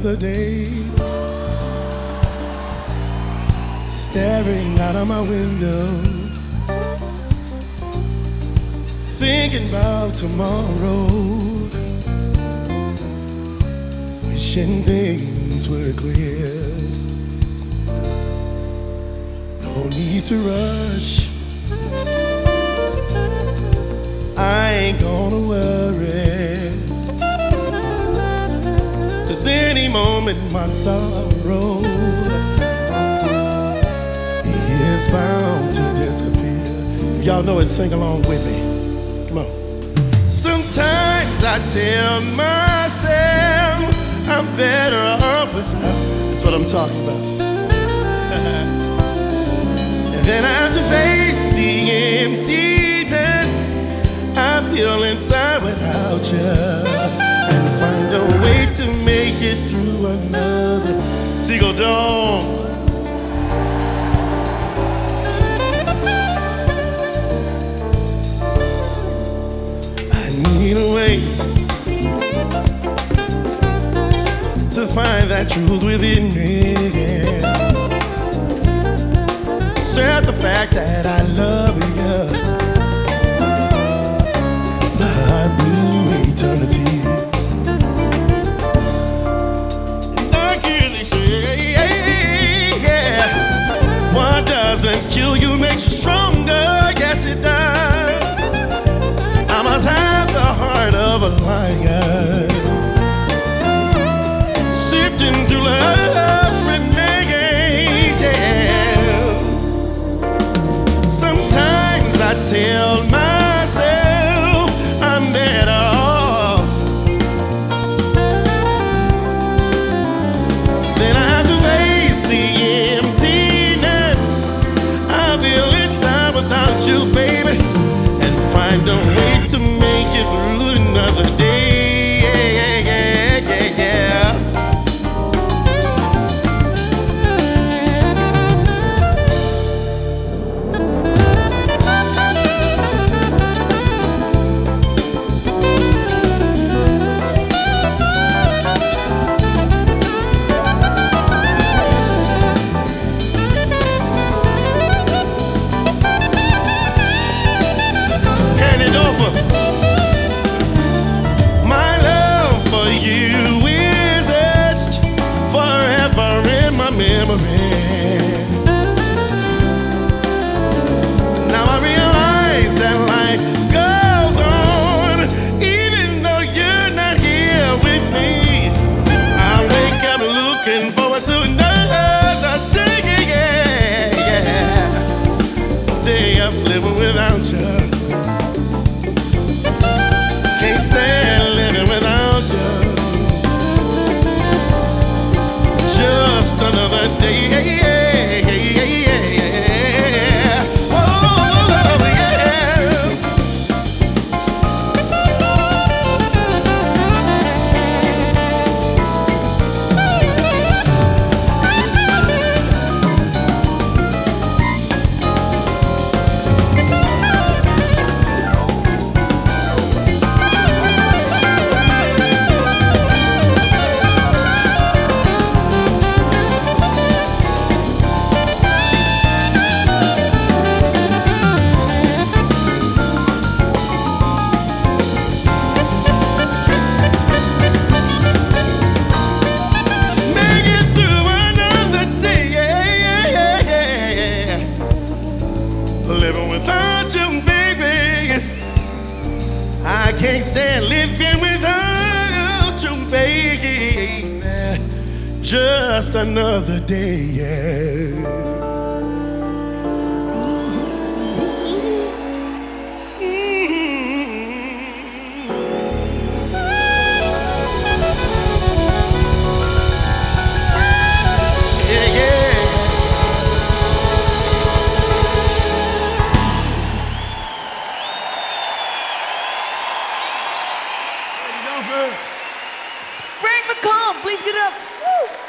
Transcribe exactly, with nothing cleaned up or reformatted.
another day, staring out of my window, thinking about tomorrow, wishing things were clear. No need to rush, I ain't gonna worry, 'cause any moment my sorrow is bound to disappear. If y'all know it, sing along with me. Come on. Sometimes I tell myself I'm better off without. That's what I'm talking about. And then I have to face the emptiness I feel inside without you, and find a way to make it through another single dawn. I need a way to find that truth within me, accept the fact that I love you, my blue eternity. And I clearly say, yeah, what doesn't kill you makes you stronger. Yes, it does. I must have the heart of a lion, sifting through love's remains. Yeah. Sometimes I tell myself I'm better off, then I have to face the emptiness I feel inside without you, baby, and find a way to make it through another day. Yeah, yeah, yeah, yeah, yeah. My love for you is etched forever in my memory. Now I realize that life goes on even though you're not here with me. I wake up looking forward to another day, yeah, yeah. Day of living without you. Can't stand living without you. Just another day. Yeah, yeah, yeah, yeah. Whoa, yeah. Living without you, baby. I can't stand living without you, baby. Just another day, yeah. Frank McComb, please get up. Woo.